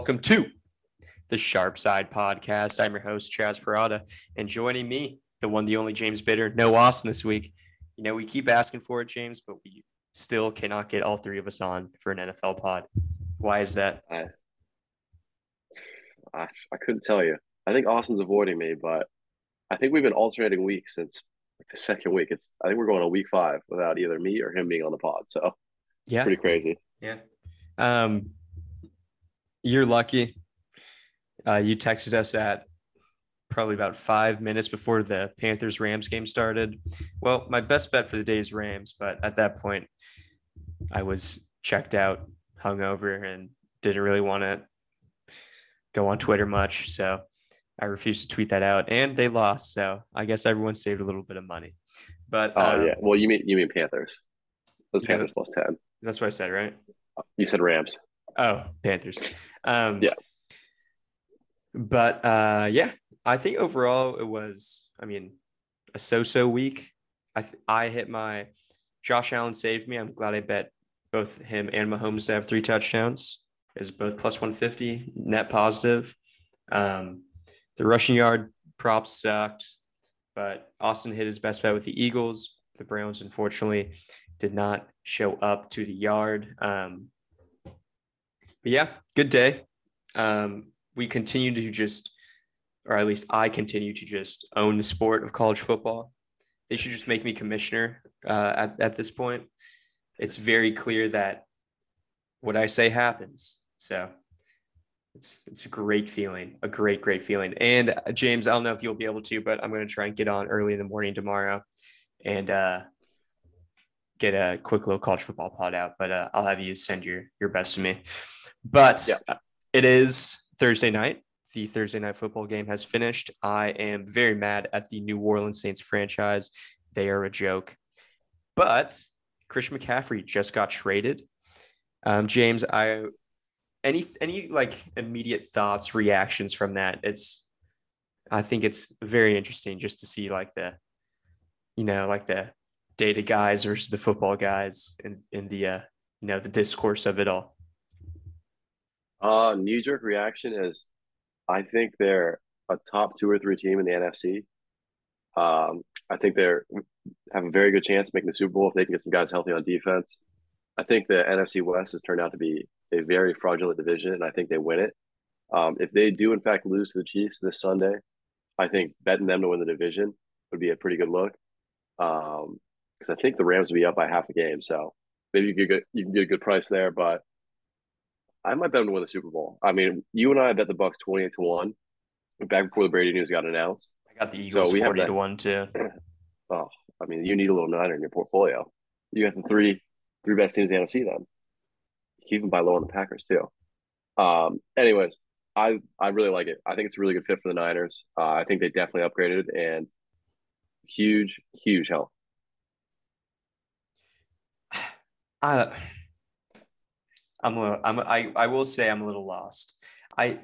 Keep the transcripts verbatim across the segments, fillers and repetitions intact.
welcome to the Sharp Side Podcast. I'm your host, Chaz Parada, and joining me, the one, the only James Bitter, no Austin this week. You know, we keep asking for it, James, but we still cannot get all three of us on for an N F L pod. Why is that? I, I I couldn't tell you. I think Austin's avoiding me, but I think we've been alternating weeks since like the second week. It's I think we're going to week five without either me or him being on the pod. So it's Yeah, pretty crazy. yeah. Um, you're lucky. Uh, you texted us at probably about five minutes before the Panthers-Rams game started. Well, my best bet for the day is Rams, but at that point, I was checked out, hungover, and didn't really want to go on Twitter much. So I refused to tweet that out, and they lost. So I guess everyone saved a little bit of money. But Oh um, yeah. Well, you mean you mean Panthers? Those yeah, Panthers plus ten. that's what I said, right? You said Rams. Oh, Panthers. Um, Yeah. But uh, yeah, I think overall it was, I mean, a so-so week. I th- I hit my Josh Allen saved me. I'm glad I bet both him and Mahomes to have three touchdowns. Is both plus one fifty, net positive. Um, the rushing yard props sucked, but Austin hit his best bet with the Eagles. The Browns, unfortunately, did not show up to the yard. Um, but yeah, good day. Um, we continue to just, or at least I continue to just own the sport of college football. They should just make me commissioner uh, at, at this point. It's very clear that what I say happens. So it's it's a great feeling, a great, great feeling. And uh, James, I don't know if you'll be able to, but I'm going to try and get on early in the morning tomorrow and uh, get a quick little college football pod out. But uh, I'll have you send your your best to me. But Yeah. it is Thursday night. The Thursday night football game has finished. I am very mad at the New Orleans Saints franchise. They are a joke. But Christian McCaffrey just got traded. Um, James, I any any like immediate thoughts, reactions from that? It's I think it's very interesting just to see like the, you know, like the data guys versus the football guys in in the uh, you know, the discourse of it all. Uh, knee jerk reaction is I think they're a top two or three team in the N F C. Um, I think they're have a very good chance of making the Super Bowl if they can get some guys healthy on defense. I think the N F C West has turned out to be a very fraudulent division, and I think they win it. Um, if they do, in fact, lose to the Chiefs this Sunday, I think betting them to win the division would be a pretty good look. Um, because I think the Rams will be up by half a game, so maybe you could get you can get a good price there. But I might bet them to win the Super Bowl. I mean, you and I bet the Bucks twenty eight to one back before the Brady news got announced. I got the So Eagles we have forty that. to one too. Oh, I mean, you need a little niner in your portfolio. You got the three three best teams in the N F C then. Keep them by low on the Packers too. Um, anyways, I I really like it. I think it's a really good fit for the Niners. Uh, I think they definitely upgraded and huge, huge help. I I'm a, I'm a, I I will say I'm a little lost. I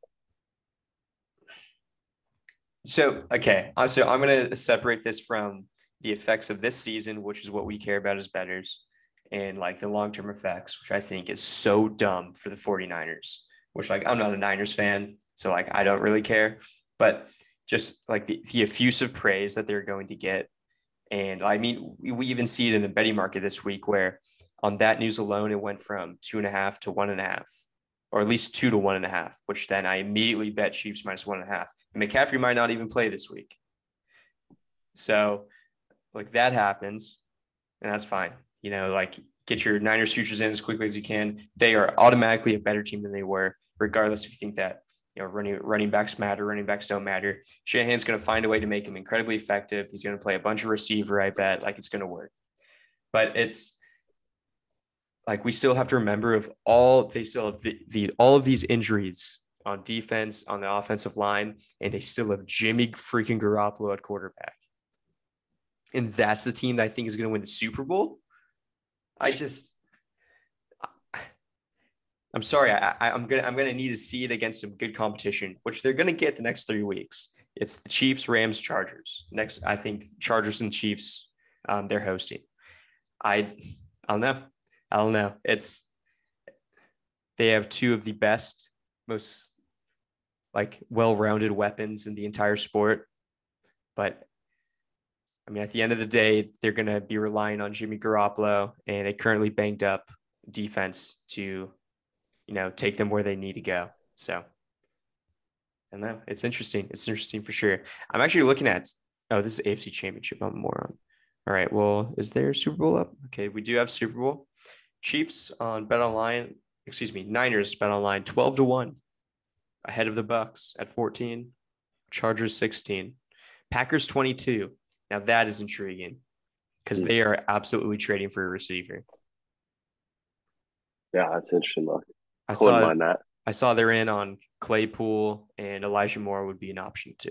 so okay. uh, So I'm gonna separate this from the effects of this season, which is what we care about as bettors, and like the long-term effects, which I think is so dumb for the 49ers, which like I'm not a Niners fan, so like I don't really care. But just like the, the effusive praise that they're going to get. And I mean, we, we even see it in the betting market this week where on that news alone, it went from two and a half to one and a half, or at least two to one and a half, which then I immediately bet Chiefs minus one and a half. And McCaffrey might not even play this week. So like that happens, and that's fine. You know, like get your Niners futures in as quickly as you can. They are automatically a better team than they were, regardless if you think that, you know, running running backs matter, running backs don't matter. Shanahan's going to find a way to make him incredibly effective. He's going to play a bunch of receiver, I bet, like it's going to work. But it's like we still have to remember of all they still have the, the all of these injuries on defense, on the offensive line, and they still have Jimmy freaking Garoppolo at quarterback. And that's the team that I think is going to win the Super Bowl. I just, I'm sorry. I, I, I'm gonna I'm gonna need to see it against some good competition, which they're gonna get the next three weeks. It's the Chiefs, Rams, Chargers. Next, I think Chargers and Chiefs. Um, they're hosting. I I don't know. I don't know. It's they have two of the best most like well-rounded weapons in the entire sport. But I mean, at the end of the day, they're going to be relying on Jimmy Garoppolo and a currently banged up defense to, you know, take them where they need to go. So, I don't know. It's interesting. It's interesting for sure. I'm actually looking at, oh, this is A F C Championship. I'm more on. All right. Well, is there Super Bowl up? Okay. We do have Super Bowl. Chiefs on Bet Online, excuse me, Niners Bet Online, twelve to one ahead of the Bucks at fourteen, Chargers sixteen, Packers twenty-two. Now that is intriguing because they are absolutely trading for a receiver. Yeah, that's interesting. Look, I, I saw, wouldn't mind that. that. I saw they're in on Claypool, and Elijah Moore would be an option too.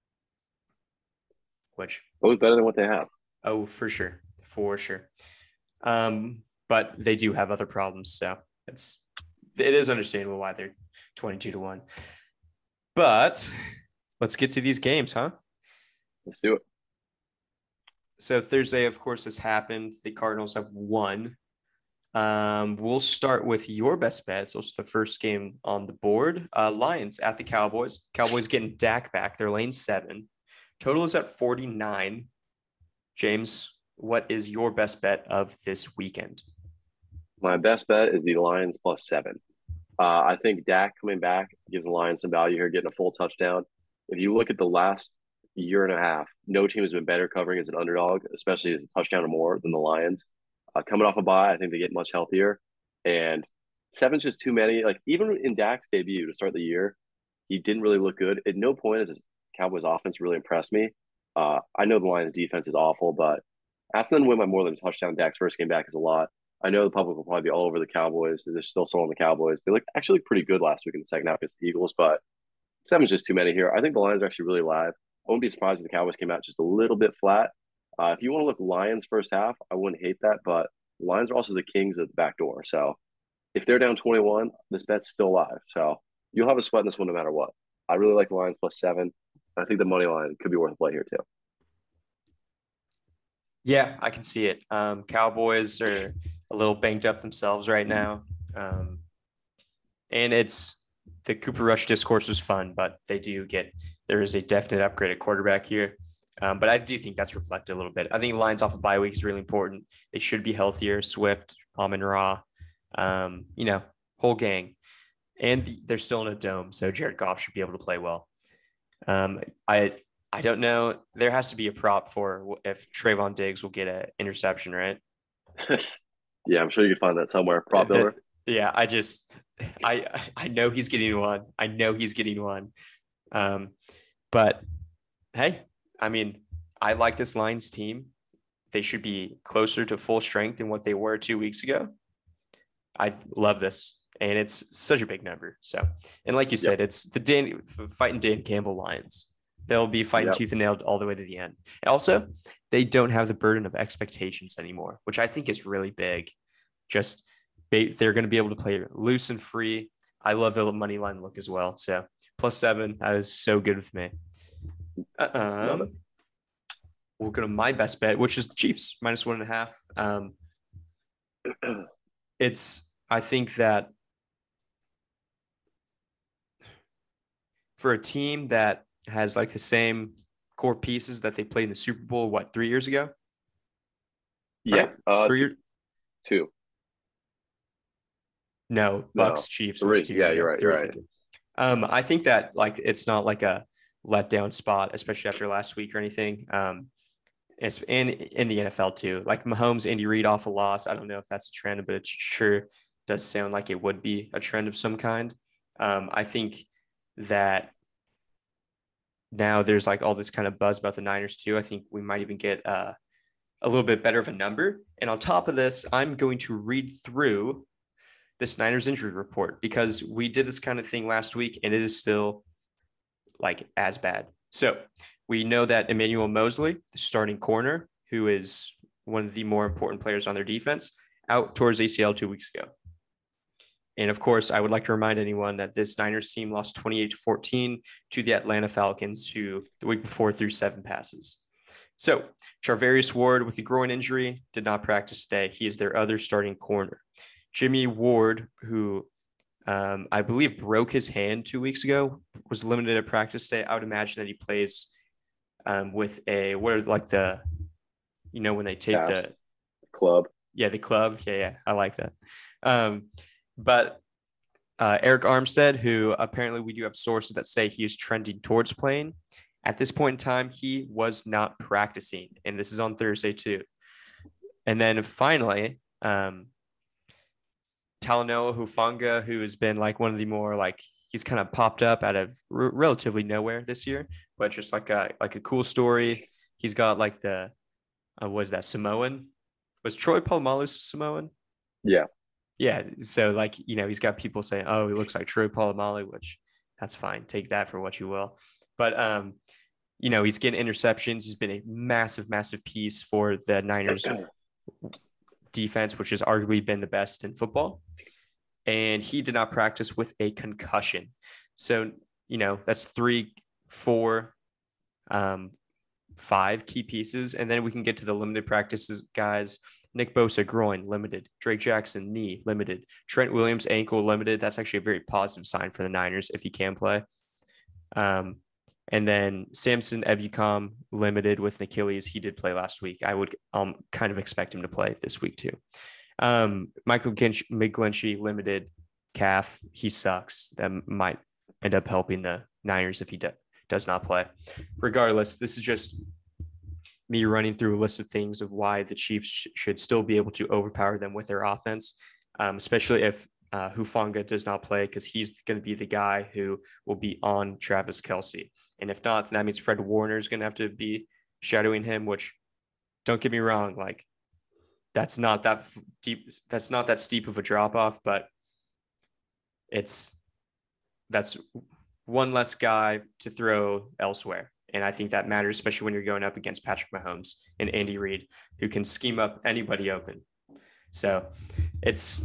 Which it was better than what they have. Oh, for sure, for sure. Um, but they do have other problems, so it's it is understandable why they're twenty-two to one. But let's get to these games, huh? Let's do it. So Thursday, of course, has happened. The Cardinals have won. Um, we'll start with your best bet. So it's the first game on the board. Uh, Lions at the Cowboys. Cowboys getting Dak back. They're lane seven. Total is at forty-nine. James, what is your best bet of this weekend? My best bet is the Lions plus seven. Uh, I think Dak coming back gives the Lions some value here, getting a full touchdown. If you look at the last year and a half, no team has been better covering as an underdog, especially as a touchdown or more than the Lions. Uh, coming off a bye, I think they get much healthier. And seven's just too many. Like, even in Dak's debut to start the year, he didn't really look good. At no point has his Cowboys offense really impressed me. Uh, I know the Lions defense is awful, but asking them to win by more than a touchdown Dak's first game back is a lot. I know the public will probably be all over the Cowboys. They're still sold on the Cowboys. They looked actually pretty good last week in the second half against the Eagles, but seven's just too many here. I think the Lions are actually really live. I wouldn't be surprised if the Cowboys came out just a little bit flat. Uh, if you want to look Lions first half, I wouldn't hate that, but the Lions are also the kings of the back door. So if they're down twenty-one, this bet's still live. So you'll have a sweat in this one no matter what. I really like the Lions plus seven. I think the money line could be worth a play here too. Yeah, I can see it. Um, Cowboys are a little banged up themselves right now. Um, and it's the Cooper Rush discourse was fun, but they do get, there is a definite upgrade at quarterback here. Um, but I do think that's reflected a little bit. I think Lions off of bye week is really important. They should be healthier. Swift, Amon-Ra, um, you know, whole gang. And they're still in a dome, so Jared Goff should be able to play well. Um, I I don't know. There has to be a prop for if Trayvon Diggs will get an interception, right? Yeah, I'm sure you can find that somewhere. Prop builder. Yeah, I just I I know he's getting one. I know he's getting one. Um, but hey, I mean, I like this Lions team. They should be closer to full strength than what they were two weeks ago. I love this, and it's such a big number. So, and like you said, yep. It's the Dan fighting Dan Campbell Lions. They'll be fighting yep. tooth and nail all the way to the end. And also, they don't have the burden of expectations anymore, which I think is really big. Just they, they're going to be able to play loose and free. I love the money line look as well. So plus seven, that is so good with me. Um, we'll go to my best bet, which is the Chiefs minus one and a half. Um, it's I think that for a team that has like the same core pieces that they played in the Super Bowl, what, three years ago? Yeah. Right? Uh, three years? Two. No, Bucks, no. Chiefs. Three. Yeah, you're right. You're right. Um, I think that like it's not like a letdown spot, especially after last week or anything. Um, it's in in the N F L too. Like Mahomes, Andy Reid off a loss. I don't know if that's a trend, but it sure does sound like it would be a trend of some kind. Um, I think that now there's like all this kind of buzz about the Niners too. I think we might even get uh, a little bit better of a number. And on top of this, I'm going to read through this Niners injury report because we did this kind of thing last week and it is still like as bad. So we know that Emmanuel Mosley, the starting corner, who is one of the more important players on their defense, out towards A C L two weeks ago. And of course, I would like to remind anyone that this Niners team lost twenty-eight to fourteen to the Atlanta Falcons, who the week before threw seven passes. So Charvarius Ward with the groin injury did not practice today. He is their other starting corner. Jimmy Ward, who um, I believe broke his hand two weeks ago, was limited at practice day. I would imagine that he plays um, with a, what are like the, you know, when they tape the, Cast club. yeah, the club. Yeah, yeah. I like that. Um, but uh, Eric Armstead, who apparently we do have sources that say he is trending towards playing. At this point in time, he was not practicing, and this is on Thursday too. And then finally, um, Talanoa Hufanga, who has been like one of the more like he's kind of popped up out of r- relatively nowhere this year, but just like a like a cool story. He's got like the uh, was that Samoan? Was Troy Polamalu Samoan? Yeah. Yeah. So like you know he's got people saying, oh, he looks like Troy Polamalu, which that's fine. Take that for what you will. But um, you know he's getting interceptions. He's been a massive, massive piece for the Niners defense, which has arguably been the best in football. And he did not practice with a concussion. So, you know, that's three, four, um, five key pieces. And then we can get to the limited practices guys. Nick Bosa, groin, limited. Drake Jackson, knee, limited. Trent Williams, ankle, limited. That's actually a very positive sign for the Niners if he can play. Um, and then Samson Ebukam, limited with an Achilles. He did play last week. I would um, kind of expect him to play this week too. Um, Michael McGlinchey, limited calf. He sucks. That might end up helping the Niners if he do, does not play. Regardless, this is just me running through a list of things of why the Chiefs sh- should still be able to overpower them with their offense, um, especially if uh, Hufanga does not play, because he's going to be the guy who will be on Travis Kelce. And if not, then that means Fred Warner is going to have to be shadowing him, which don't get me wrong, like, that's not that deep. That's not that steep of a drop off, but it's that's one less guy to throw elsewhere. And I think that matters, especially when you're going up against Patrick Mahomes and Andy Reid, who can scheme up anybody open. So it's,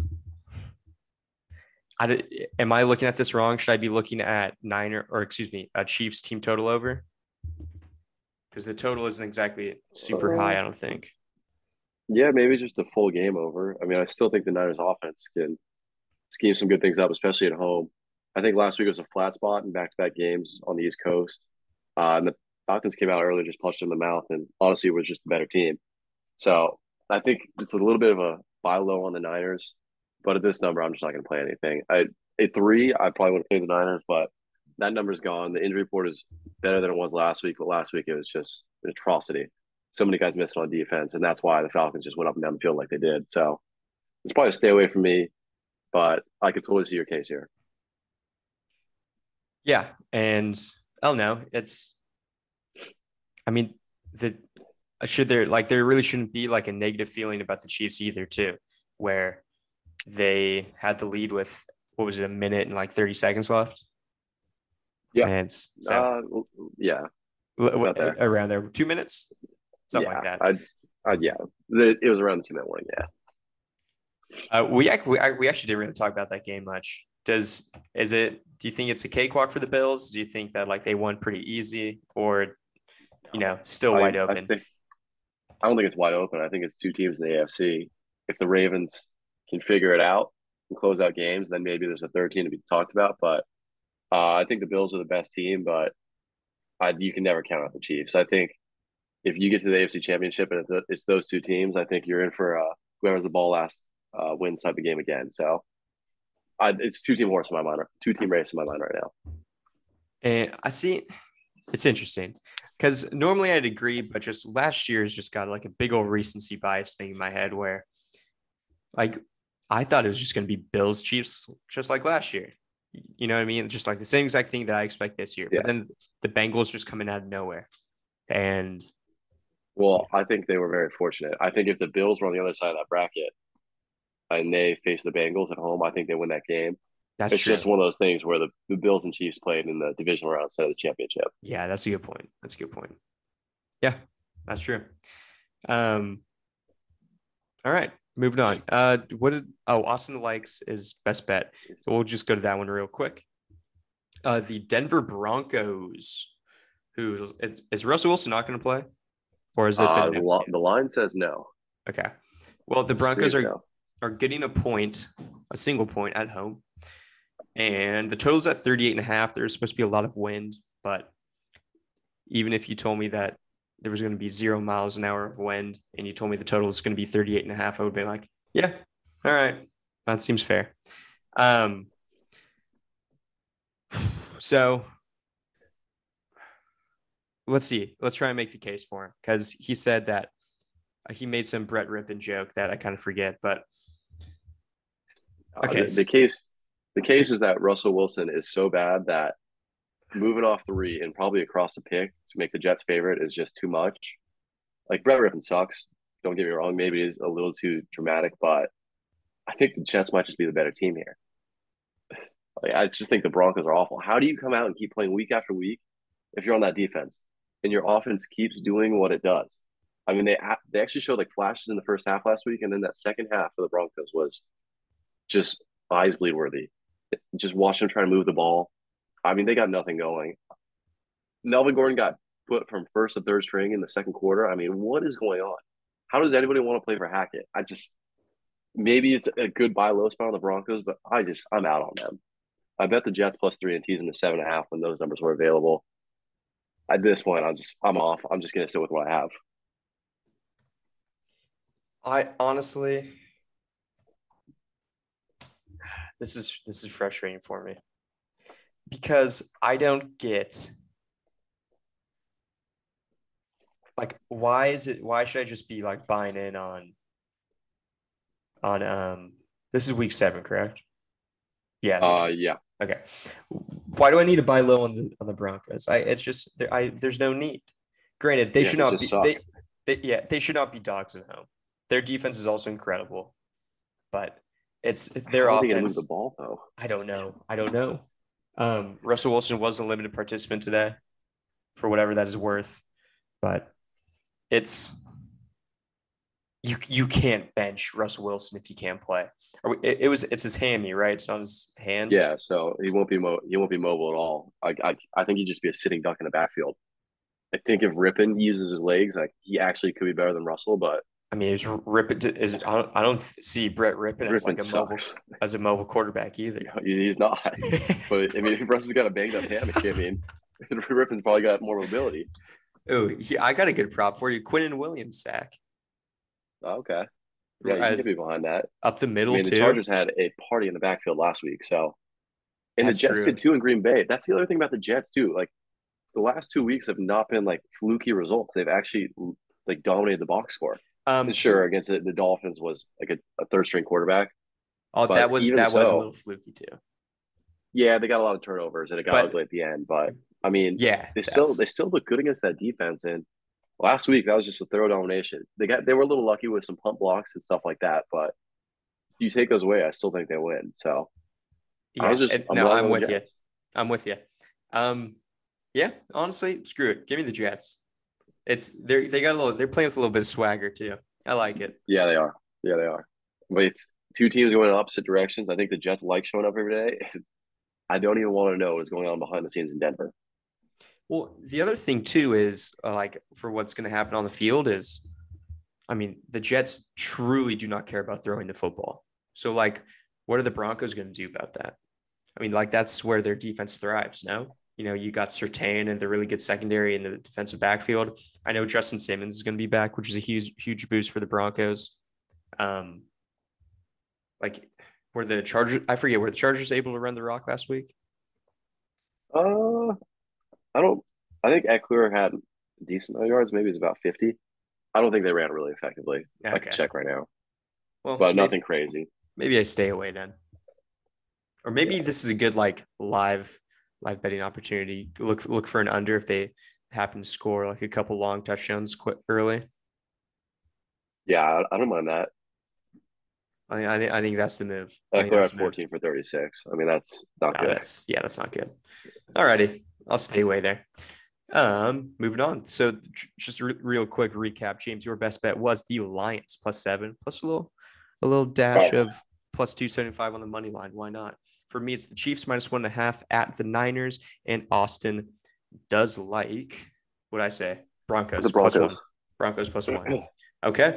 I, am I looking at this wrong? Should I be looking at Niner or excuse me, a Chiefs team total over? Because the total isn't exactly super high, I don't think. Yeah, maybe just a full game over. I mean, I still think the Niners offense can scheme some good things up, especially at home. I think last week was a flat spot in back-to-back games on the East Coast. Uh, and the Falcons came out early, just punched in the mouth, and honestly was just a better team. So I think it's a little bit of a buy low on the Niners, but at this number, I'm just not going to play anything. I at three, I probably wouldn't play the Niners, but that number's gone. The injury report is better than it was last week, but last week it was just an atrocity. So many guys missed on defense, and that's why the Falcons just went up and down the field like they did. So it's probably a stay away from me, but I could totally see your case here. Yeah, and I don't know. It's, I mean, the should there like there really shouldn't be like a negative feeling about the Chiefs either, too, where they had the lead with what was it, a minute and like thirty seconds left. Yeah, and so uh, yeah, there. around there, two minutes, something yeah, like that. I'd, I'd, yeah, it was around the two minute warning. Yeah. Uh, we, we we actually didn't really talk about that game much. Does is it? Do you think it's a cakewalk for the Bills? Do you think that like they won pretty easy, or you know, still wide I, open? I, think, I don't think it's wide open. I think it's two teams in the A F C. If the Ravens can figure it out and close out games, then maybe there's a third team to be talked about. But uh, I think the Bills are the best team, but I, you can never count out the Chiefs. I think if you get to the A F C Championship and it's, it's those two teams, I think you're in for uh, whoever has the ball last uh, wins type of game again. So I, it's two team horse in my mind, two team race in my mind right now. And I see it's interesting because normally I'd agree, but just last year's just got like a big old recency bias thing in my head where like I thought it was just going to be Bills Chiefs just like last year. You know what I mean? Just like the same exact thing that I expect this year. Yeah. But then the Bengals just coming out of nowhere. And well, I think they were very fortunate. I think if the Bills were on the other side of that bracket and they face the Bengals at home, I think they win that game. That's it's true. just one of those things where the, the Bills and Chiefs played in the divisional round instead of the championship. Yeah, that's a good point. That's a good point. Yeah, that's true. Um, all right, moving on. Uh, what is oh Austin likes is best bet. So we'll just go to that one real quick. Uh, the Denver Broncos. Who is, is Russell Wilson not going to play, or is it? Uh, the, the line says no. Okay. Well, the Broncos are no. are getting a point, a single point at home. And the total's at thirty-eight and a half. There's supposed to be a lot of wind, but even if you told me that there was going to be zero miles an hour of wind and you told me the total is going to be thirty-eight and a half, I would be like, yeah, all right. That seems fair. Um, so let's see. Let's try and make the case for him because he said that he made some Brett Rippon joke that I kind of forget, but okay. Uh, the, the case, the case is that Russell Wilson is so bad that moving off three and probably across the pick to make the Jets favorite is just too much. Like Brett Rippon sucks. Don't get me wrong. Maybe it is a little too dramatic, but I think the Jets might just be the better team here. Like, I just think the Broncos are awful. How do you come out and keep playing week after week if you're on that defense and your offense keeps doing what it does? I mean, they they actually showed like flashes in the first half last week, and then that second half for the Broncos was just eyes bleed worthy. Just watch them try to move the ball. I mean, they got nothing going. Melvin Gordon got put from first to third string in the second quarter. I mean, what is going on? How does anybody want to play for Hackett? I just maybe it's a good buy low spot on the Broncos, but I just I'm out on them. I bet the Jets plus three and teasing the seven and a half when those numbers were available. At this point, I'm just I'm off. I'm just gonna sit with what I have. I honestly, this is this is frustrating for me because I don't get like why is it why should I just be like buying in on on um this is week seven, correct? Yeah. Uh yeah. Okay. Why do I need to buy low on the on the Broncos? I it's just I there's no need. Granted, they yeah, should not be they, they yeah, they should not be dogs at home. Their defense is also incredible, but it's their How offense. They move the ball though. I don't know. I don't know. Um, Russell Wilson was a limited participant today, for whatever that is worth, but it's you. You can't bench Russell Wilson if he can't play. Or it, it was it's his hammy, right? It's on his hand. Yeah, so he won't be mo- he won't be mobile at all. I I I think he'd just be a sitting duck in the backfield. I think if Rippon uses his legs, like he actually could be better than Russell, but. I mean, is Rippon is I don't I don't see Brett Rippon as like a mobile as a mobile quarterback either. He's not. But I mean, if Russell's got a banged up hammy, I mean, Rippon's probably got more mobility. Oh, I got a good prop for you. Quinnen Williams sack. Oh, okay. Yeah, you uh, can be behind that. Up the middle, I mean, too. The Chargers had a party in the backfield last week, so and That's the Jets true. did too in Green Bay. That's the other thing about the Jets too. Like the last two weeks have not been like fluky results. They've actually like dominated the box score. Um, sure, so, against the, the Dolphins was like a, a third string quarterback. Oh, that was that so, was a little fluky too. Yeah, they got a lot of turnovers and it got but, ugly at the end. But I mean, yeah, they still they still look good against that defense. And last week that was just a thorough domination. They got they were a little lucky with some pump blocks and stuff like that. But if you take those away, I still think they win. So yeah, I was just, I'm no, I'm with you. I'm with you. Um, yeah, honestly, screw it. Give me the Jets. It's they they got a little they're playing with a little bit of swagger too. I like it. Yeah, they are. Yeah, they are. But it's two teams going in opposite directions. I think the Jets like showing up every day. I don't even want to know what's going on behind the scenes in Denver. Well, the other thing too is uh, like for what's going to happen on the field is, I mean, the Jets truly do not care about throwing the football. So like, what are the Broncos going to do about that? I mean, like that's where their defense thrives. No. You know, you got Surtain and the really good secondary in the defensive backfield. I know Justin Simmons is going to be back, which is a huge, huge boost for the Broncos. Um, like, were the Chargers? I forget. Were the Chargers able to run the rock last week? Uh, I don't. I think Eckler had a decent amount of yards. Maybe it's about fifty. I don't think they ran really effectively. Okay. I can check right now. Well, but maybe, nothing crazy. Maybe I stay away then, or maybe yeah. This is a good like live. live betting opportunity. Look look for an under if they happen to score like a couple long touchdowns quick early. Yeah, I don't mind that. I think I think I think that's the move. Eckler at fourteen for thirty-six. I mean, that's not no, good. That's yeah, that's not good. Alrighty, I'll stay away there. Um, moving on. So just re- real quick recap, James. Your best bet was the Lions plus seven, plus a little a little dash oh. of plus two seventy-five on the money line. Why not? For me, it's the Chiefs minus one and a half at the Niners, and Austin does like what I say Broncos, the Broncos. plus one. Broncos plus one. Okay,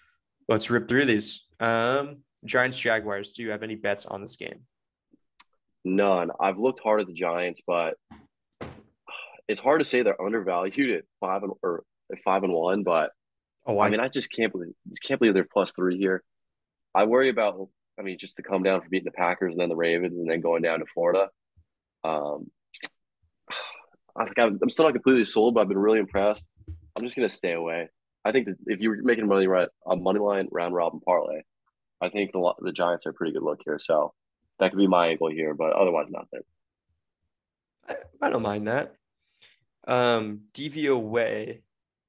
let's rip through these. Um, Giants Jaguars. Do you have any bets on this game? None. I've looked hard at the Giants, but it's hard to say they're undervalued at five and or at five and one. But Oh, I I mean, I just can't believe just can't believe they're plus three here. I worry about, I mean, just to come down from beating the Packers and then the Ravens and then going down to Florida. Um, I think I'm, I'm still not completely sold, but I've been really impressed. I'm just gonna stay away. I think that if you're making money right on money line round robin parlay, I think the the Giants are a pretty good look here. So that could be my angle here, but otherwise nothing. I, I don't mind that. Um, D V O way.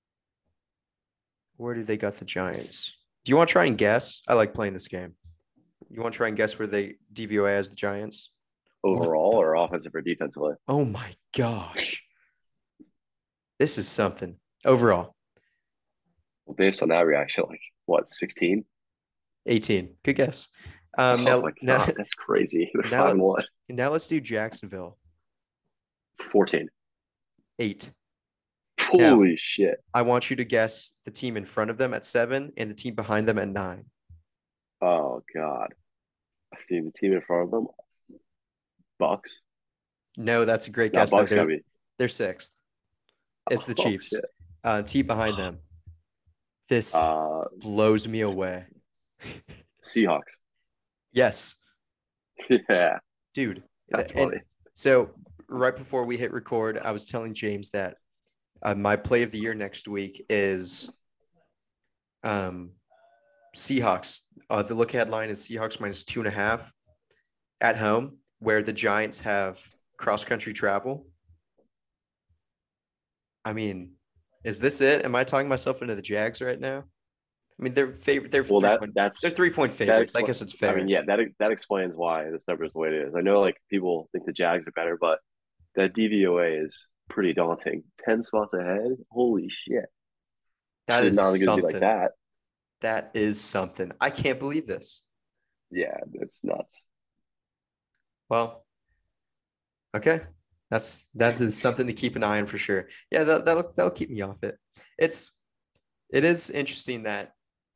Where do they got the Giants? Do you want to try and guess? I like playing this game. You want to try and guess where they D V O A as the Giants? What Overall the? or offensive or defensively. Oh my gosh. This is something. Overall, Well, based on that reaction, like what, sixteen? eighteen. Good guess. Um, Oh now, my now, God, that's crazy. They're five now, and one. now let's do Jacksonville. fourteen. Eight. Now, Holy shit. I want you to guess the team in front of them at seven and the team behind them at nine. Oh God. I think the team in front of them, Bucks. No, that's a great Now guess. Though. Bucks gotta They're be. they're sixth. It's the Oh Chiefs. shit. Uh, team behind them. This Uh, blows me away. Seahawks. Yes, Yeah, dude. that's And funny. so right before we hit record, I was telling James that uh, my play of the year next week is um Seahawks. Uh, the look ahead line is Seahawks minus two and a half at home, where the Giants have cross country travel. I mean, is this it? Am I talking myself into the Jags right now? I mean, they're favorite. They're Well, three that point. They're that's three point that. favorites. I Expl- guess it's I mean, fair. yeah, that that explains why this number is the way it is. I know, like people think the Jags are better, but that D V O A is pretty daunting. Ten spots ahead. Holy shit! I That did is not think it would be like something. that. That is something. I can't believe this. Yeah, it's nuts. Well, okay. That's that is something to keep an eye on for sure. Yeah, that, that'll that'll keep me off it. It's it is interesting that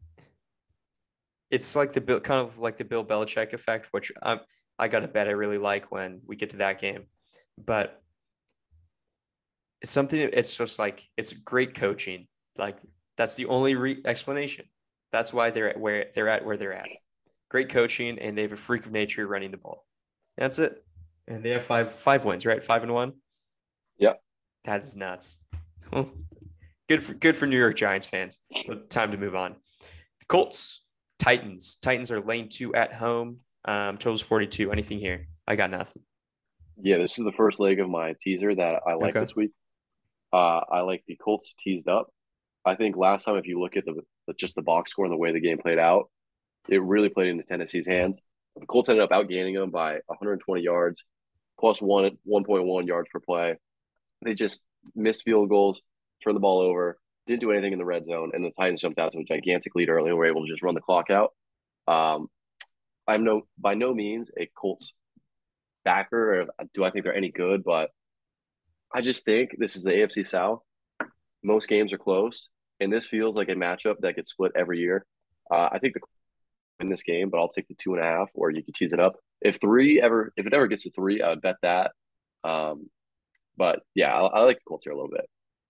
it's like the Bill kind of like the Bill Belichick effect, which I'm I got a bet I really like when we get to that game. But it's something it's just like it's great coaching. Like that's the only re- explanation. That's why they're at where they're at where they're at. Great coaching, and they have a freak of nature running the ball. That's it. And they have five five wins, right? Five and one. Yep. That is nuts. good for good for New York Giants fans. But time to move on. The Colts, Titans. Titans are lane two at home. Um, totals forty-two. Anything here? I got nothing. Yeah, this is the first leg of my teaser that I like Okay. this week. Uh, I like the Colts teased up. I think last time, if you look at the just the box score and the way the game played out, it really played into Tennessee's hands. The Colts ended up outgaining them by one hundred twenty yards, plus one one point one yards per play. They just missed field goals, turned the ball over, didn't do anything in the red zone, and the Titans jumped out to a gigantic lead early and were able to just run the clock out. Um, I'm no by no means a Colts backer, or do I think they're any good, but I just think this is the A F C South. Most games are close, and this feels like a matchup that gets split every year. Uh, I think the in this game, but I'll take the two and a half, or you could tease it up. If three ever, if it ever gets to three, I would bet that. Um, but yeah, I, I like the Colts here a little bit.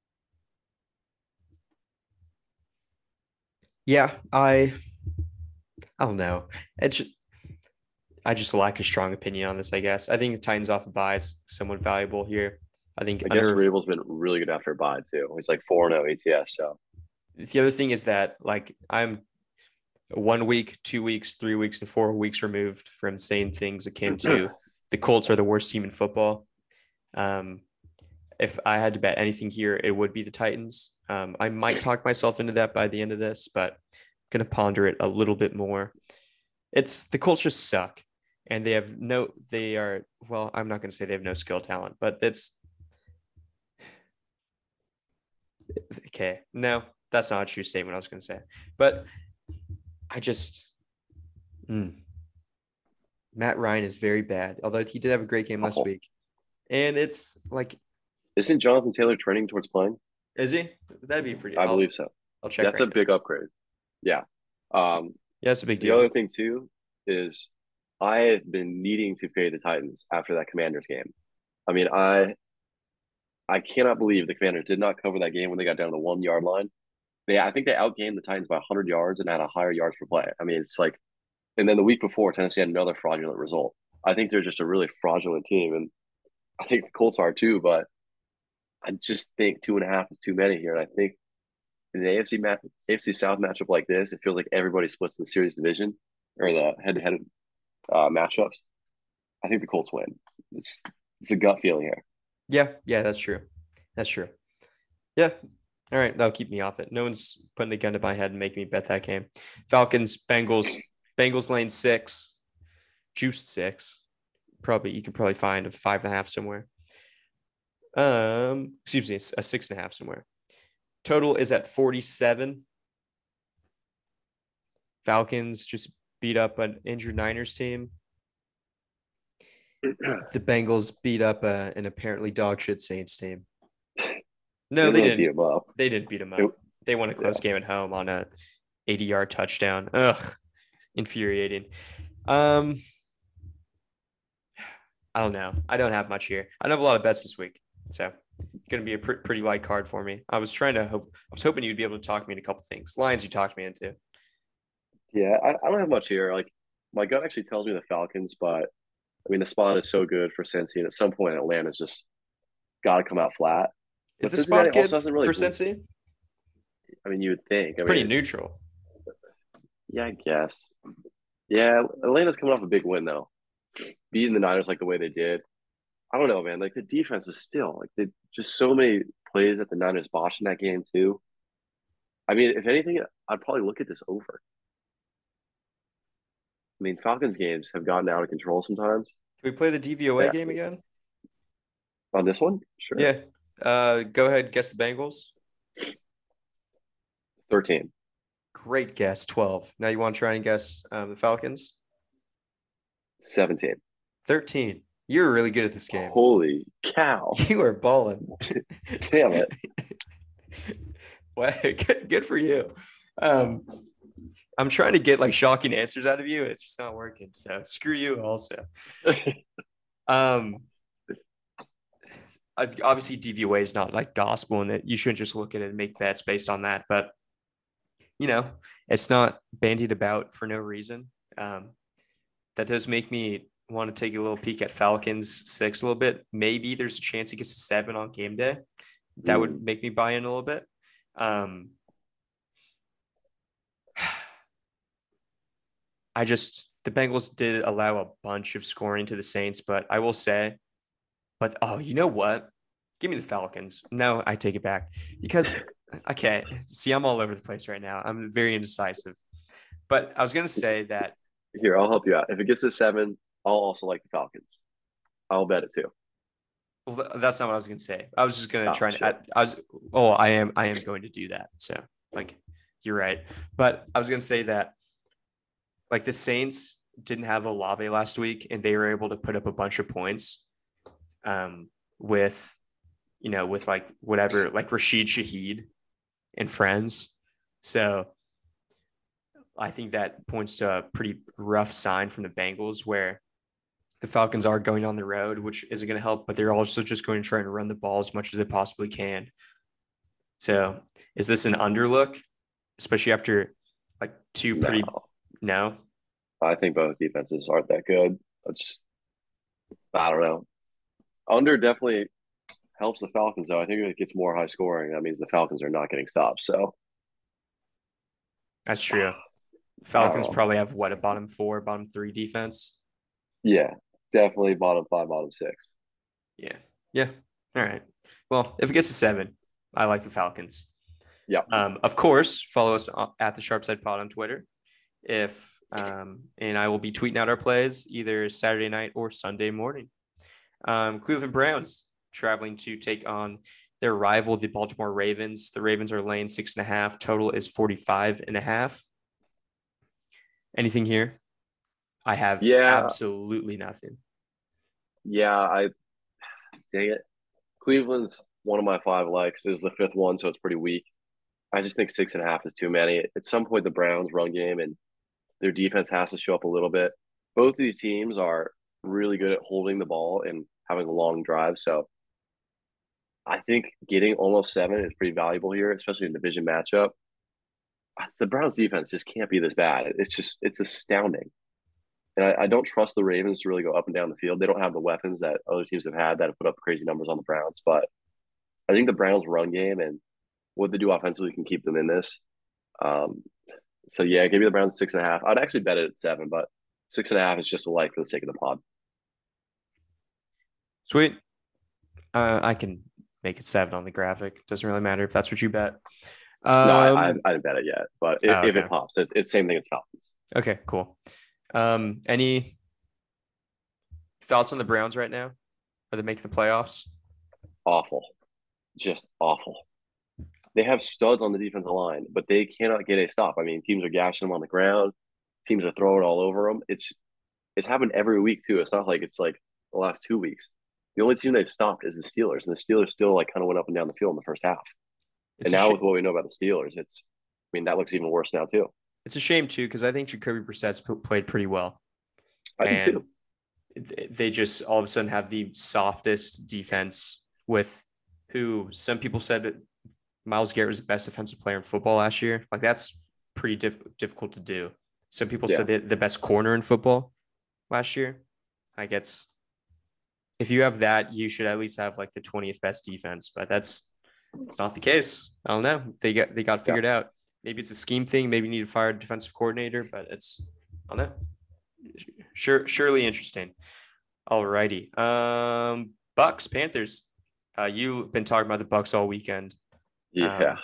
Yeah, I I don't know. It's just, I just lack a strong opinion on this. I guess I think the Titans off the bye is somewhat valuable here. I think I guess under Vrabel's been really good after a bye too. He's like four and zero A T S. So the other thing is that like I'm one week, two weeks, three weeks, and four weeks removed from saying things akin to the Colts are the worst team in football. Um, if I had to bet anything here, it would be the Titans. Um, I might talk myself into that by the end of this, but I'm going to ponder it a little bit more. It's the Colts just suck, and they have no. They are well. I'm not going to say they have no skill talent, but it's okay. No, that's not a true statement. I was going to say, but I just mm, Matt Ryan is very bad. Although he did have a great game last oh, week, and it's like, isn't Jonathan Taylor trending towards playing? is he? That'd be pretty. I I'll believe so. I'll check That's right a now. big upgrade. Yeah. Um, Yeah, that's a big the deal. other thing too is I have been needing to fade the Titans after that Commanders game. I mean, I I cannot believe the Commanders did not cover that game when they got down to the one yard line. They I think they outgained the Titans by one hundred yards and had a higher yards per play. I mean, it's like, and then the week before, Tennessee had another fraudulent result. I think they're just a really fraudulent team, and I think the Colts are too. But I just think two and a half is too many here. And I think in an A F C match, A F C South matchup like this, it feels like everybody splits the series division or the head-to-head uh, matchups. I think the Colts win. It's just, it's a gut feeling here. Yeah, yeah, that's true. That's true. Yeah. All right, that'll keep me off it. No one's putting a gun to my head and making me bet that game. Falcons, Bengals, Bengals lane six, juiced six. Probably you can probably find a five and a half somewhere. Um, excuse me, a six and a half somewhere. Total is at forty-seven. Falcons just beat up an injured Niners team. The Bengals beat up a, an apparently dog shit Saints team. No, they, they didn't. Beat them up. They didn't beat them up. It, they won a close yeah. game at home on a eighty-yard touchdown. Ugh, infuriating. Um, I don't know. I don't have much here. I don't have a lot of bets this week, so it's going to be a pr- pretty light card for me. I was trying to hope. I was hoping you'd be able to talk me into a couple things. Lions, you talked me into. Yeah, I, I don't have much here. Like my gut actually tells me the Falcons, but I mean the spot is so good for Cincy, and at some point Atlanta's just got to come out flat. Is the spot good really for Cincy? I mean, you would think. It's I pretty mean, neutral. Yeah, I guess. Yeah, Atlanta's coming off a big win though, beating the Niners like the way they did. I don't know, man. Like the defense is still like they just so many plays that the Niners botched in that game too. I mean, if anything, I'd probably look at this over. I mean, Falcons games have gotten out of control sometimes. Can we play the D V O A yeah. game again? On this one? Sure. Yeah. Uh, go ahead. Guess the Bengals. thirteen. Great guess. twelve. Now you want to try and guess um, the Falcons? seventeen. thirteen. You're really good at this game. Holy cow. You are balling. Damn it. Well, good, good for you. Um, I'm trying to get like shocking answers out of you. It's just not working. So screw you also. um, obviously D V O A is not like gospel and that you shouldn't just look at it and make bets based on that. But, you know, it's not bandied about for no reason. Um, that does make me want to take a little peek at Falcons six a little bit. Maybe there's a chance it gets to seven on game day. That mm. would make me buy in a little bit. Um, I just, the Bengals did allow a bunch of scoring to the Saints, but I will say, but oh, you know what? Give me the Falcons. No, I take it back because, okay, see, I'm all over the place right now. I'm very indecisive, but I was going to say that. Here, I'll help you out. If it gets to seven, I'll also like the Falcons. I'll bet it too. Well, that's not what I was going to say. I was just going to oh, try sure. and, I, I was, oh, I am, I am going to do that. So like, you're right. But I was going to say that like the Saints didn't have Olave last week and they were able to put up a bunch of points um, with, you know, with like whatever, like Rashid Shaheed and friends. So I think that points to a pretty rough sign from the Bengals where the Falcons are going on the road, which isn't going to help, but they're also just going to try and run the ball as much as they possibly can. So is this an underlook, especially after like two pretty no. no? I think both defenses aren't that good. It's, I don't know. Under definitely helps the Falcons, though. I think if it gets more high scoring, that means the Falcons are not getting stopped. So that's true. Falcons probably have what, a bottom four, bottom three defense? Yeah, definitely bottom five, bottom six. Yeah. Yeah. All right. Well, if it gets to seven, I like the Falcons. Yeah. Um, of course, follow us at the Sharpside Pod on Twitter. If um, and I will be tweeting out our plays either Saturday night or Sunday morning. Um, Cleveland Browns traveling to take on their rival, the Baltimore Ravens. The Ravens are laying six and a half. Total is forty-five and a half. Anything here? I have yeah. absolutely nothing. Yeah, I dang it. Cleveland's one of my five likes. It was the fifth one, so it's pretty weak. I just think six and a half is too many. At some point, the Browns run game and their defense has to show up a little bit. both of these teams are really good at holding the ball and having a long drive. So I think getting almost seven is pretty valuable here, especially in the division matchup. The Browns defense just can't be this bad. It's just it's astounding. And I, I don't trust the Ravens to really go up and down the field. They don't have the weapons that other teams have had that have put up crazy numbers on the Browns. But I think the Browns run game and what they do offensively can keep them in this. Um, so yeah, give me the Browns six and a half. I'd actually bet it at seven, but six and a half is just a like for the sake of the pod. Sweet. Uh, I can make it seven on the graphic. Doesn't really matter if that's what you bet. Um, no, I, I, I didn't bet it yet, but if, oh, okay. if it pops, it, it's same thing as Falcons. Okay, cool. Um, any thoughts on the Browns right now? Are they making the playoffs? Awful. Just awful. They have studs on the defensive line, but they cannot get a stop. I mean, teams are gashing them on the ground. Teams are throwing all over them. It's it's happened every week too. It's not like it's like the last two weeks. The only team they've stopped is the Steelers, and the Steelers still like kind of went up and down the field in the first half. It's and now sh- with what we know about the Steelers, it's I mean that looks even worse now too. It's a shame too because I think Jacoby Brissett's played pretty well. I and do too. They just all of a sudden have the softest defense with who some people said that Myles Garrett was the best defensive player in football last year. Like that's pretty diff- difficult to do. Some people yeah. said that the best corner in football last year. I guess if you have that, you should at least have like the twentieth best defense, but that's it's not the case. I don't know. They got they got figured yeah. out. Maybe it's a scheme thing. Maybe you need to fire a defensive coordinator, but it's I don't know. Sure, surely interesting. All righty. Um, Bucks, Panthers. Uh, you've been talking about the Bucks all weekend. Yeah. Um,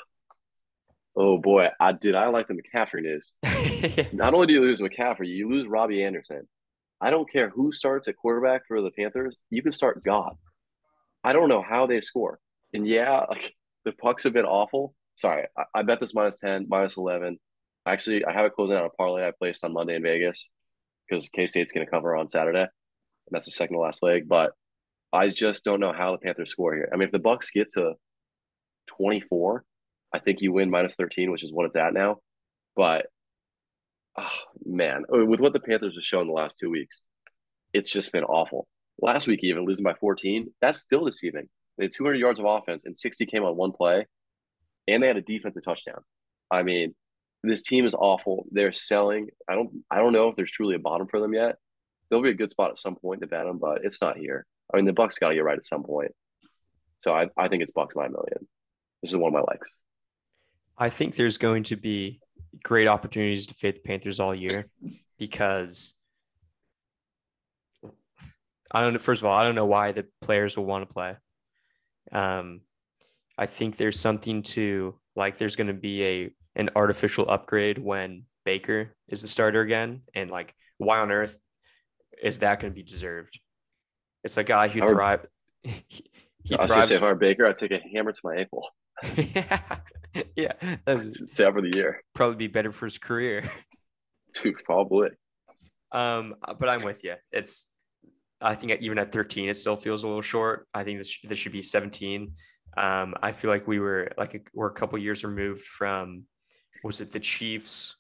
oh boy, I did. I like the McCaffrey news. Not only do you lose McCaffrey, you lose Robbie Anderson. I don't care who starts at quarterback for the Panthers. You can start God. I don't know how they score. And yeah, like the Bucks have been awful. Sorry, I, I bet this minus ten, minus eleven. Actually, I have it closing out a parlay I placed on Monday in Vegas because K-State's going to cover on Saturday. And that's the second to last leg. But I just don't know how the Panthers score here. I mean, if the Bucks get to twenty-four, I think you win minus thirteen, which is what it's at now. But, oh, man, with what the Panthers have shown the last two weeks, it's just been awful. Last week, even losing by fourteen, that's still deceiving. They had two hundred yards of offense and sixty came on one play, and they had a defensive touchdown. I mean, this team is awful. They're selling. I don't I don't know if there's truly a bottom for them yet. There'll be a good spot at some point to bet them, but it's not here. I mean, the Bucks got to get right at some point. So I, I think it's Bucks by a million. This is one of my likes. I think there's going to be great opportunities to fade the Panthers all year because I don't know. First of all, I don't know why the players will want to play. Um, I think there's something to like. There's going to be a an artificial upgrade when Baker is the starter again, and like, why on earth is that going to be deserved? It's a guy who thrives. He, he I was going to say, if I were Baker, I'd take a hammer to my ankle. yeah, say for the year. Probably be better for his career. Dude, probably. Um, but I'm with you. It's. I think even at thirteen, it still feels a little short. I think this this should be seventeen. Um, I feel like we were like a, we're a couple years removed from, was it the Chiefs,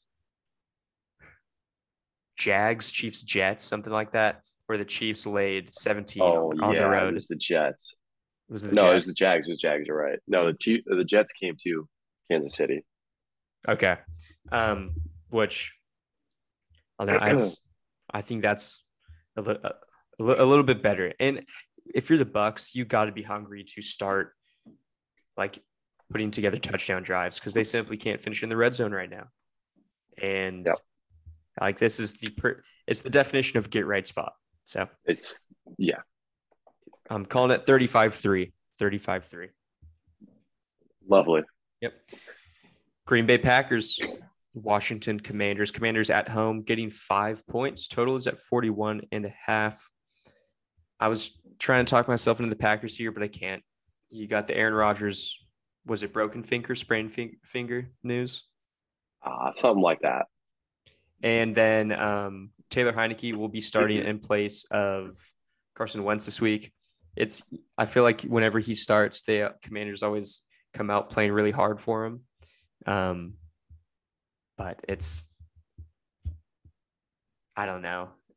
Jags, Chiefs, Jets, something like that, where the Chiefs laid seventeen oh, on, on yeah, the road. It was the Jets. Was it the no, Jets? it was the Jags. It was Jags. You're right. No, the Chief, the Jets came to Kansas City. Okay, um, which I don't know. I think that's a little. Uh, a little bit better. And if you're the Bucks, you got to be hungry to start like putting together touchdown drives because they simply can't finish in the red zone right now. And yep. like this is the per- it's the definition of get right spot. So it's yeah. I'm calling it thirty-five three. thirty-five three. Lovely. Yep. Green Bay Packers, Washington Commanders. Commanders at home getting five points. Total is at forty-one and a half. I was trying to talk myself into the Packers here, but I can't. You got the Aaron Rodgers, was it broken finger, sprained finger news? Uh, something like that. And then um, Taylor Heineke will be starting in place of Carson Wentz this week. It's I feel like whenever he starts, the uh, Commanders always come out playing really hard for him. Um, but it's, I don't know.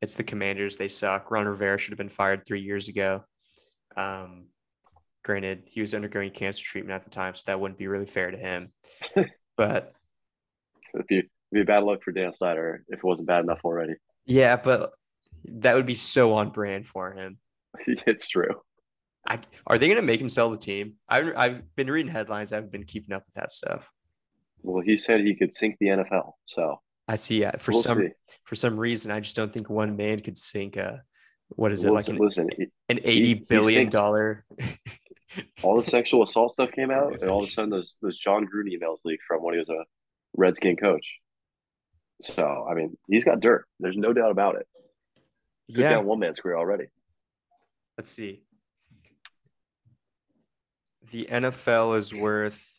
It's the Commanders. They suck. Ron Rivera should have been fired three years ago. Um, granted, he was undergoing cancer treatment at the time, so that wouldn't be really fair to him. But It'd be, it'd be bad luck for Dan Snyder if it wasn't bad enough already. yeah, but that would be so on brand for him. It's true. I, are they going to make him sell the team? I've, I've been reading headlines. I haven't been keeping up with that stuff. Well, he said he could sink the N F L. So I see. Yeah, for we'll some see. for some reason, I just don't think one man could sink a what is it like Listen, an listen an he, eighty he billion sinked dollar all the sexual assault stuff came out, and all of a organization. sudden those those John Gruden emails leaked from when he was a Redskin coach. So I mean, he's got dirt. There's no doubt about it. Took Yeah, down one man's career already. let's see. The N F L is worth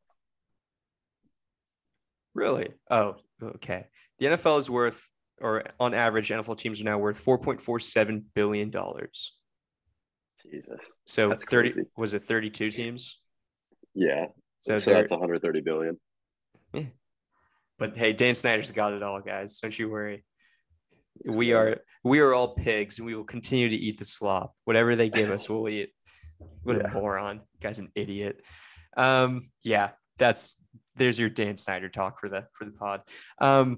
really. Oh, okay. The N F L is worth, or on average, N F L teams are now worth four point four seven billion dollars. Jesus, So that's thirty crazy. was it thirty two teams? Yeah, So so they're that's one hundred thirty billion. eh. But hey, Dan Snyder's got it all, guys. Don't you worry. Yes, We man. are we are all pigs, and we will continue to eat the slop. Whatever they give us, we'll eat. What a Yeah, moron! Guy's an idiot. Um, yeah, that's there's your Dan Snyder talk for the for the pod. Um,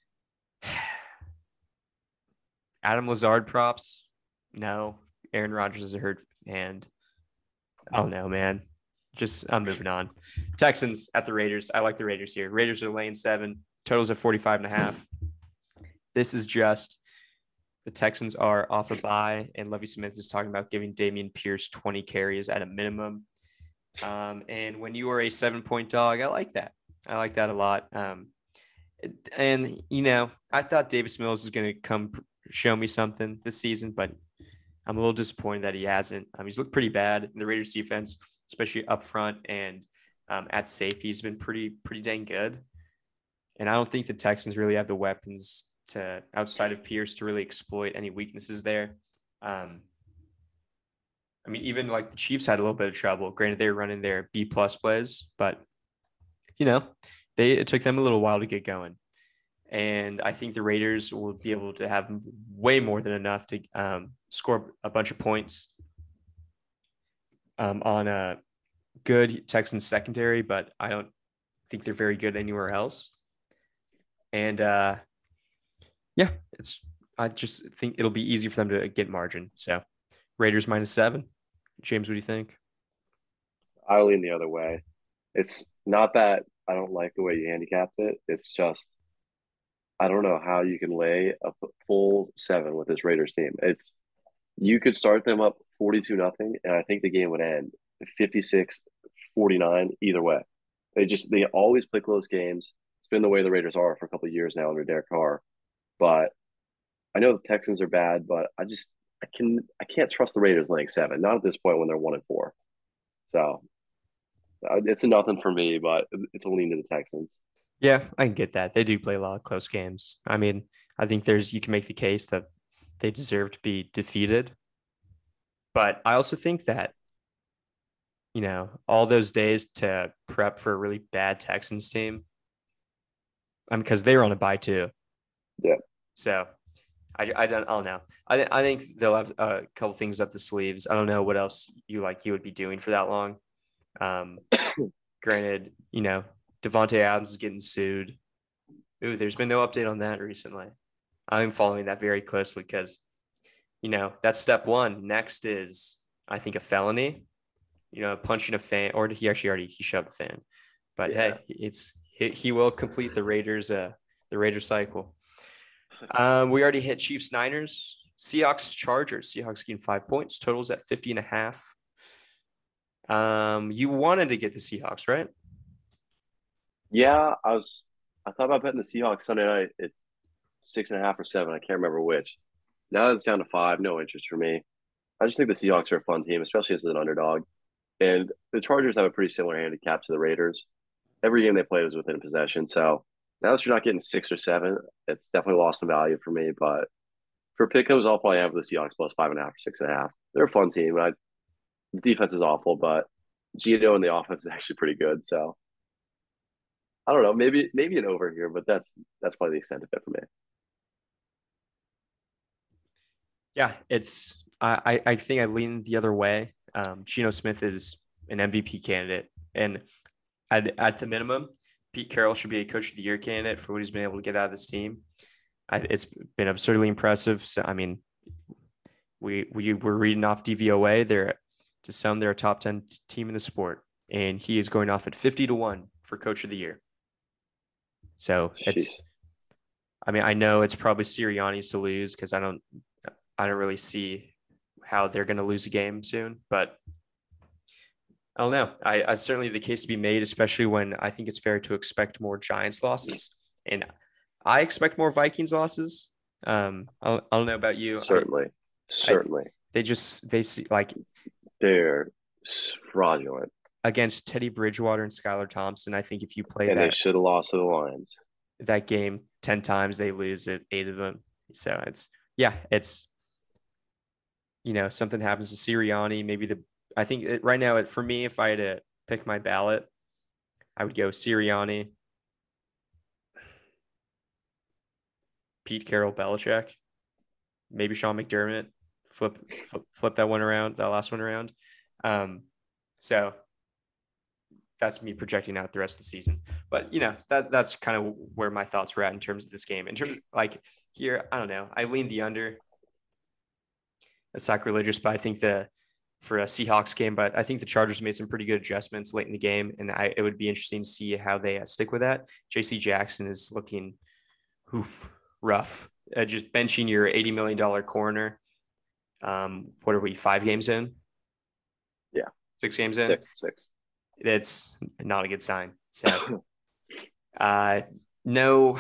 Adam Lazard props? No. Aaron Rodgers is a hurt hand. I don't know, man. Just I'm moving on. Texans at the Raiders. I like the Raiders here. Raiders are laying seven. Totals at forty-five and a half. This is just the Texans are off a bye, and Levy Smith is talking about giving Dameon Pierce twenty carries at a minimum. Um, and when you are a seven-point dog, I like that. I like that a lot. Um, and, you know, I thought Davis Mills is going to come show me something this season, but I'm a little disappointed that he hasn't. Um, he's looked pretty bad in the Raiders defense, especially up front and um, at safety. He's been pretty, pretty dang good. And I don't think the Texans really have the weapons to outside of Pierce to really exploit any weaknesses there. Um, I mean, even like the Chiefs had a little bit of trouble. Granted, they were running their B plus plays, but you know, they it took them a little while to get going. And I think the Raiders will be able to have way more than enough to um, score a bunch of points um, on a good Texans secondary, but I don't think they're very good anywhere else. And uh, yeah, it's I just think it'll be easy for them to get margin. So Raiders minus seven. James, what do you think? I lean the other way. It's not that I don't like the way you handicapped it. It's just I don't know how you can lay a full seven with this Raiders team. It's you could start them up forty-two nothing, and I think the game would end fifty-six forty-nine either way. They just they always play close games. It's been the way the Raiders are for a couple of years now under Derek Carr. But I know the Texans are bad, but I just I can I can't trust the Raiders laying seven. Not at this point when they're one and four. So uh, it's a nothing for me, but it's a lean to the Texans. Yeah, I can get that. They do play a lot of close games. I mean, I think there's you can make the case that they deserve to be defeated. But I also think that, you know, all those days to prep for a really bad Texans team, I mean, because they were on a bye too. Yeah. So I, I don't I don't know. I I think they'll have a couple things up the sleeves. I don't know what else you like you would be doing for that long. Um, granted, you know, Devontae Adams is getting sued. Ooh, there's been no update on that recently. I'm following that very closely because, you know, that's step one. Next is, I think, a felony, you know, punching a fan, or he actually already, he shoved a fan. But Yeah. hey, it's, he, he will complete the Raiders, uh, the Raiders cycle. Um, we already hit Chiefs, Niners, Seahawks, Chargers. Seahawks getting five points, totals at fifty and a half. Um, you wanted to get the Seahawks, right? Yeah, I was I thought about betting the Seahawks Sunday night at six and a half or seven. I can't remember which. Now that it's down to five, no interest for me. I just think the Seahawks are a fun team, especially as an underdog. And the Chargers have a pretty similar handicap to the Raiders. Every game they played was within possession. So now that you're not getting six or seven, it's definitely lost some value for me. But for pickums, I'll probably have the Seahawks plus five and a half or six and a half. They're a fun team. I, the defense is awful, but Gino and the offense is actually pretty good. So I don't know, maybe maybe an over here, but that's that's probably the extent of it for me. Yeah, it's I I I think I lean the other way. Um, Geno Smith is an M V P candidate, and at at the minimum, Pete Carroll should be a Coach of the Year candidate for what he's been able to get out of this team. I, it's been absurdly impressive. So I mean, we we were reading off D V O A. They're to some they're a top ten team in the sport, and he is going off at fifty to one for Coach of the Year. So it's Jeez. I mean I know it's probably Sirianni's to lose because I don't I don't really see how they're going to lose a game soon, but I don't know. I, I certainly the case to be made, especially when I think it's fair to expect more Giants losses, and I expect more Vikings losses. Um, I don't, I don't know about you. I, Certainly. I, Certainly. they just they see like They're fraudulent. against Teddy Bridgewater and Skylar Thompson. I think if you play And they that should have lost to the Lions. that game ten times, they lose it eight of them. So it's yeah, it's you know something happens to Sirianni. Maybe the I think it, right now it, for me, if I had to pick my ballot, I would go Sirianni, Pete Carroll, Belichick, maybe Sean McDermott. Flip, flip, flip that one around, that last one around. Um, so that's me projecting out the rest of the season. But you know, that that's kind of where my thoughts were at in terms of this game. In terms of like here, I don't know. I leaned the under. It's sacrilegious, but I think the for a Seahawks game, but I think the Chargers made some pretty good adjustments late in the game, and I, it would be interesting to see how they uh, stick with that. J C Jackson is looking oof, rough. Uh, just benching your eighty million dollars corner. Um, what are we, five games in? Yeah. Six games in? Six, six. That's not a good sign. So, uh, no,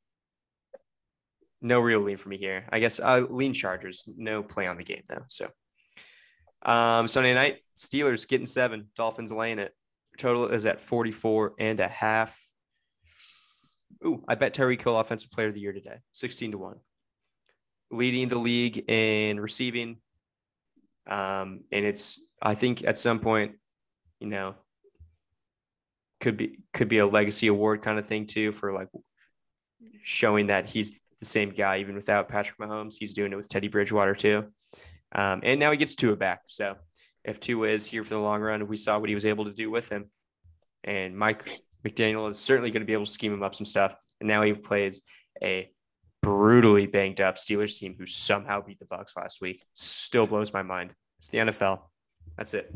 no real lean for me here. I guess uh, lean Chargers. No play on the game, though. So, um, Sunday night, Steelers getting seven, Dolphins laying it. Total is at forty-four and a half. Ooh, I bet Tyreek Hill offensive player of the year today, sixteen to one. Leading the league in receiving. Um, and it's, I think at some point, you know, could be, could be a legacy award kind of thing too, for like showing that he's the same guy, even without Patrick Mahomes. He's doing it with Teddy Bridgewater too. Um, and now he gets Tua back. So if Tua is here for the long run, we saw what he was able to do with him. And Mike McDaniel is certainly going to be able to scheme him up some stuff. And now he plays a brutally banged up Steelers team who somehow beat the Bucs last week. Still blows my mind. It's the N F L. That's it.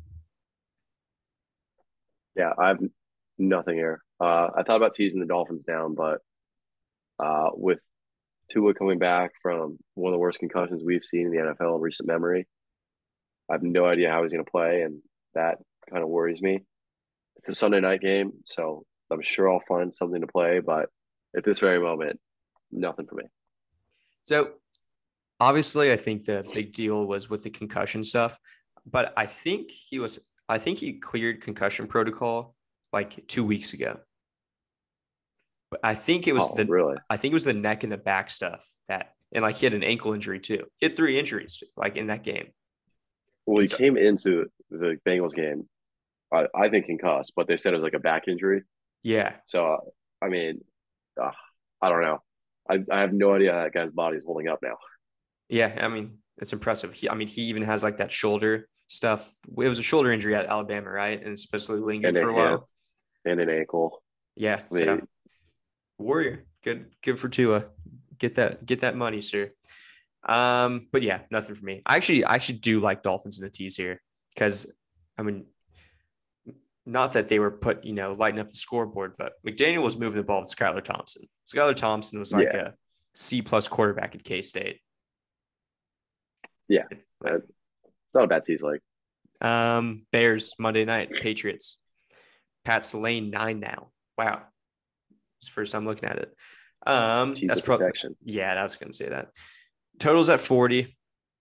Yeah, I have nothing here. Uh, I thought about teasing the Dolphins down, but uh, with Tua coming back from one of the worst concussions we've seen in the N F L in recent memory, I have no idea how he's going to play, and that kind of worries me. It's a Sunday night game, so I'm sure I'll find something to play, but at this very moment, nothing for me. So obviously, I think the big deal was with the concussion stuff, but I think he was, I think he cleared concussion protocol like two weeks ago. But I think it was Oh, the, really? I think it was the neck and the back stuff that, and like he had an ankle injury too. He had three injuries like in that game. Well, And he so, came into the Bengals game, I, I think concussed, but they said it was like a back injury. yeah, So, uh, I mean, uh, I don't know. I, I have no idea how that guy's body is holding up now. yeah. I mean, it's impressive. He, I mean, he even has like that shoulder stuff. It was a shoulder injury at Alabama, right? And it's supposedly lingered And for a a hand while. and an ankle. Yeah. I mean, So Warrior, good, good for Tua. Get that, get that money, sir. Um, but yeah, nothing for me. I actually, I actually do like Dolphins in the tees here because, I mean, not that they were put, you know, lighting up the scoreboard, but McDaniel was moving the ball with Skylar Thompson. Skylar Thompson was like yeah, a C plus quarterback at K State. yeah. It's Uh, It's not a bad tease. Like, um, Bears Monday night, Patriots. Pat's lane nine now. Wow, it's the first time looking at it. Um, tease that's the probably protection. yeah, I was gonna say that. Totals at forty.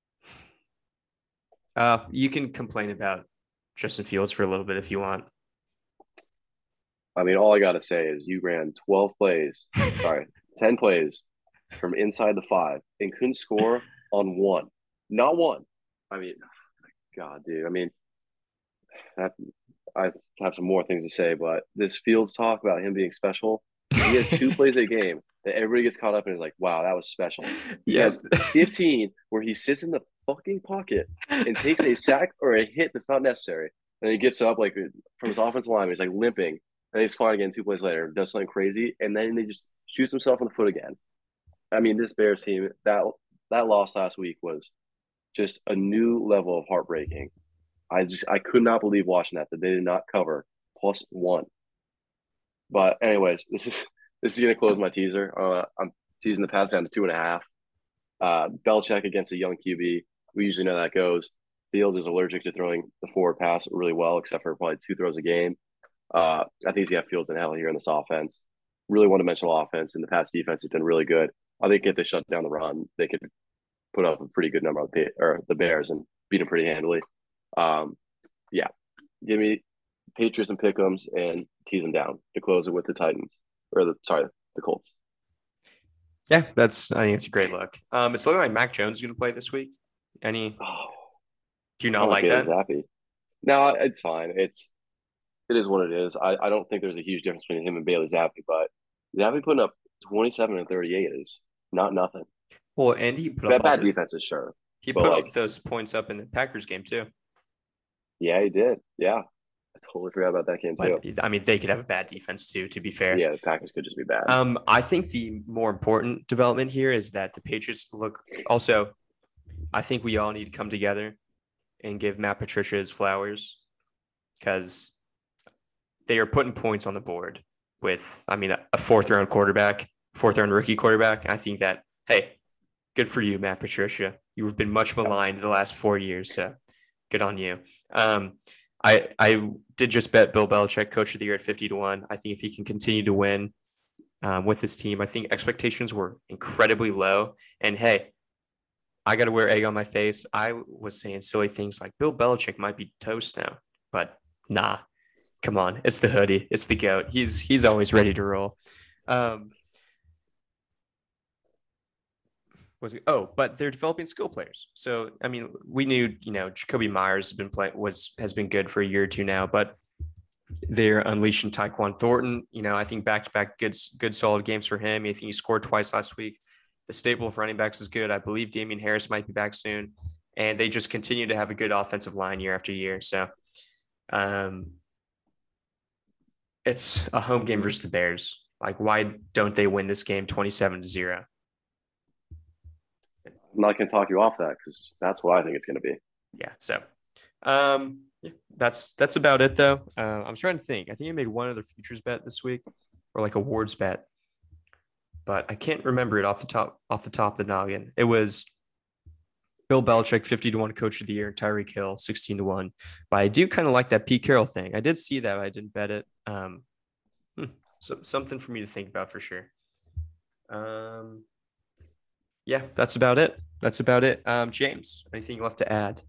Uh, you can complain about Justin Fields for a little bit if you want. I mean, all I got to say is you ran twelve plays, sorry, ten plays from inside the five and couldn't score on one. Not one. I mean, God, dude. I mean, that, I have some more things to say, but this Fields talk about him being special. He has two plays a game that everybody gets caught up in is like, wow, that was special. He Yep. has fifteen where he sits in the fucking pocket and takes a sack or a hit that's not necessary. And he gets up like from his offensive line, he's like limping. And he's fine again two plays later, does something crazy, and then he just shoots himself in the foot again. I mean, this Bears team, that that loss last week was just a new level of heartbreaking. I just I could not believe watching that that they did not cover plus one. But anyways, this is this is gonna close my teaser. Uh, I'm teasing the pass down to two and a half. Uh, Belichick against a young Q B. We usually know that goes. Fields is allergic to throwing the forward pass really well, except for probably two throws a game. Uh, I think he's got Fields and hell here in this offense. Really one-dimensional offense, and the pass defense has been really good. I think if they shut down the run, they could put up a pretty good number on the or the Bears and beat them pretty handily. Um, yeah, give me Patriots and Pick'ems and tease them down to close it with the Titans or the sorry the Colts. Yeah, that's I think it's a great look. Um, it's looking like Mac Jones is going to play this week. Any? Oh, Do you I not like like that? Zappy. No, it's fine. It's it is what it is. I, I don't think there's a huge difference between him and Bailey Zappi, but Zappi putting up twenty-seven and thirty-eight is not nothing. Well, and he put up Bad, all bad the, defenses, sure. he But put like, up those points up in the Packers game too. yeah, he did. Yeah. I totally forgot about that game too. But I mean, they could have a bad defense too. To be fair, Yeah, the Packers could just be bad. um, I think the more important development here is that the Patriots look. Also, I think we all need to come together and give Matt Patricia his flowers because they are putting points on the board with, I mean, a fourth round quarterback, fourth round rookie quarterback. I think that, hey, good for you, Matt Patricia. You've been much maligned the last four years, so good on you. Um, I I did just bet Bill Belichick coach of the year at fifty to one. I think if he can continue to win um, with his team, I think expectations were incredibly low. And hey, I got to wear egg on my face. I was saying silly things like Bill Belichick might be toast now, but nah, come on. It's the hoodie. It's the goat. He's, he's always ready to roll. Um, was it, oh, but they're developing skill players. So, I mean, we knew, you know, Jacoby Myers has been playing was, has been good for a year or two now, but they're unleashing Tyquan Thornton. You know, I think back-to-back good, good solid games for him. I think he scored twice last week. The stable of running backs is good. I believe Damian Harris might be back soon. And they just continue to have a good offensive line year after year. So um, it's a home game versus the Bears. Like, why don't they win this game twenty-seven to zero? I'm not going to talk you off that because that's what I think it's going to be. Yeah. So um, yeah, that's that's about it, though. Uh, I'm trying to think. I think I made one other futures bet this week or like awards bet, but I can't remember it off the top off the top of the noggin. It was Bill Belichick fifty to one coach of the year, Tyreek Hill sixteen to one. But I do kind of like that Pete Carroll thing. I did see that, but I didn't bet it. Um, hmm, so something for me to think about for sure. Um, yeah, that's about it. That's about it. Um, James, anything left to add?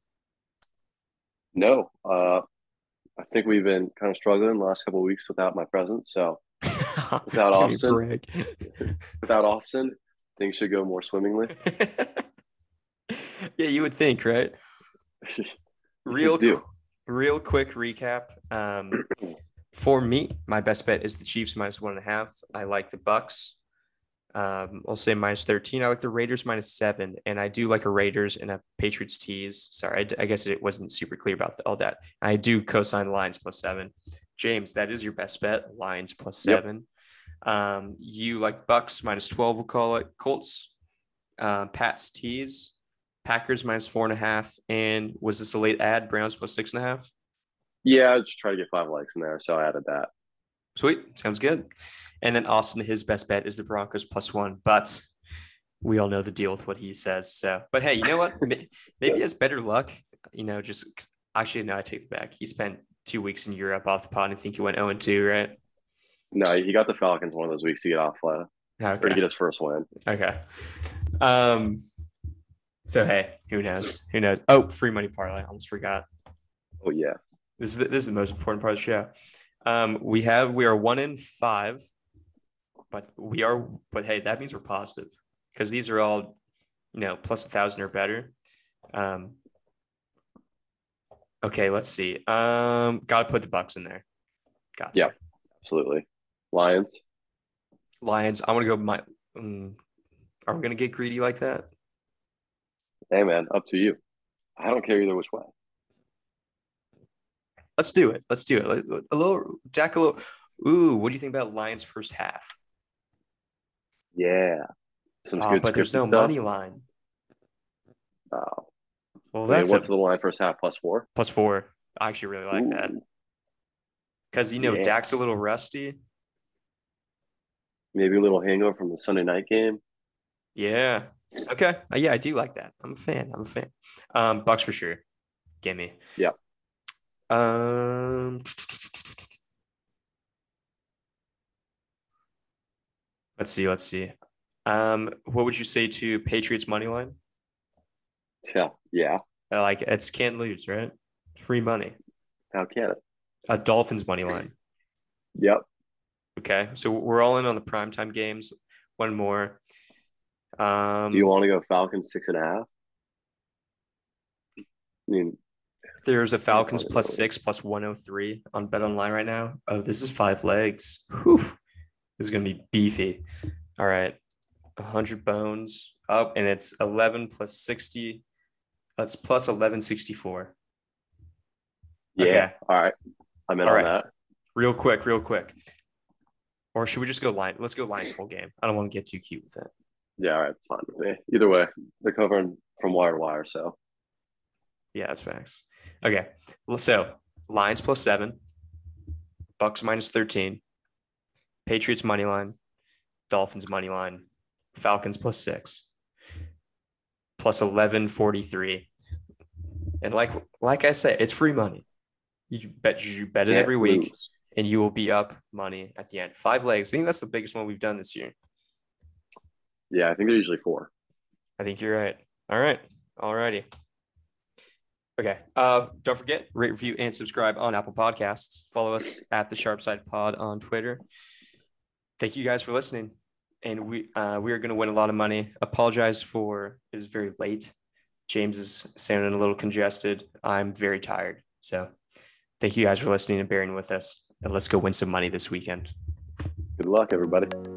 No, uh, I think we've been kind of struggling the last couple of weeks without my presence. So without Give me a Austin, break. without Austin, things should go more swimmingly. Yeah, you would think, right? Real, do. real quick recap. Um, for me, my best bet is the Chiefs minus one and a half. I like the Bucks. Um, I'll say minus thirteen. I like the Raiders minus seven, and I do like a Raiders and a Patriots tease. Sorry, I, I guess it wasn't super clear about all that. I do co-sign Lions plus seven. James, that is your best bet. Lions plus seven. Yep. Um, you like Bucks minus twelve. We'll call it Colts. Uh, Pats tease. Packers minus four and a half. And was this a late ad? Browns plus six and a half. Yeah, I just try to get five likes in there, so I added that. Sweet. Sounds good. And then Austin, his best bet is the Broncos plus one, but we all know the deal with what he says. So, but hey, you know what? Maybe he has better luck. You know, just actually, no, I take it back. He spent two weeks in Europe off the pod. I think he went oh and two, right? No, he got the Falcons one of those weeks to get off uh, okay. or to get his first win. Okay. Um. So hey, who knows? Who knows? Oh, free money parlay. I almost forgot. Oh yeah. This is the, this is the most important part of the show. Um, we have we are one in five, but we are but hey, that means we're positive because these are all, you know, plus a thousand or better. Um, okay, let's see. Um, gotta put the Bucks in there. Got yeah, absolutely. Lions. Lions. I'm gonna go. My. Um, are we gonna get greedy like that? Hey, man, up to you. I don't care either which way. Let's do it. Let's do it. A little Jack. A little. Ooh, what do you think about Lions first half? Yeah, some Uh, good but there's scripted no stuff. money line. Uh, Well, I mean, that's what's a the line first half? Plus four? plus four. I actually really like that Ooh, because you know yeah. Dak's a little rusty. Maybe a little hangover from the Sunday night game. Yeah. Okay. Uh, yeah, I do like that. I'm a fan. I'm a fan. Um, Bucks for sure. Gimme. Yeah. Um, let's see. Let's see. Um, what would you say to Patriots money line? Yeah. Yeah. Uh, Like it's can't lose, right? Free money. How can it? A Dolphins money line. Yep. Okay, so we're all in on the primetime games. One more. Do you Um, want to go Falcons six and a half? I mean, there's a can't Falcons find it plus really. six plus one oh three on Bet Online right now. Oh, this is five legs. Whew. This is gonna be beefy. All right, one hundred bones up, and it's eleven plus sixty. That's plus eleven sixty-four. Yeah. Okay, All right. I'm in all on right. that. Real quick, real quick. Or should we just go line? Let's go Lions full game. I don't want to get too cute with it. Yeah. All right. Fine with me. Either way, they're covering from wire to wire. So, Yeah, that's facts. Okay, well, so Lions plus seven, Bucks minus thirteen, Patriots money line, Dolphins money line, Falcons plus six, plus eleven forty-three. And like like I said, it's free money. You bet you bet it can't every week, lose. and you will be up money at the end. Five legs. I think that's the biggest one we've done this year. Yeah. I think they're usually four. I think you're right. All right. All righty. Okay. Uh, don't forget, rate, review, and subscribe on Apple Podcasts. Follow us at the Sharp Side Pod on Twitter. Thank you guys for listening. And we uh, we are going to win a lot of money. Apologize for it is very late. James is sounding a little congested. I'm very tired. So thank you guys for listening and bearing with us. And let's go win some money this weekend. Good luck, everybody.